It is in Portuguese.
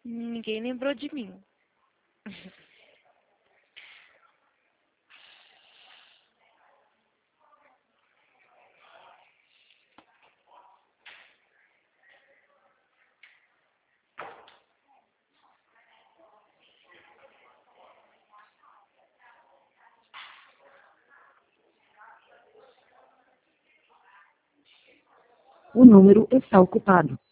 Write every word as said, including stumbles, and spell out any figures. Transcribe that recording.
Ninguém lembrou de mim. O número está ocupado.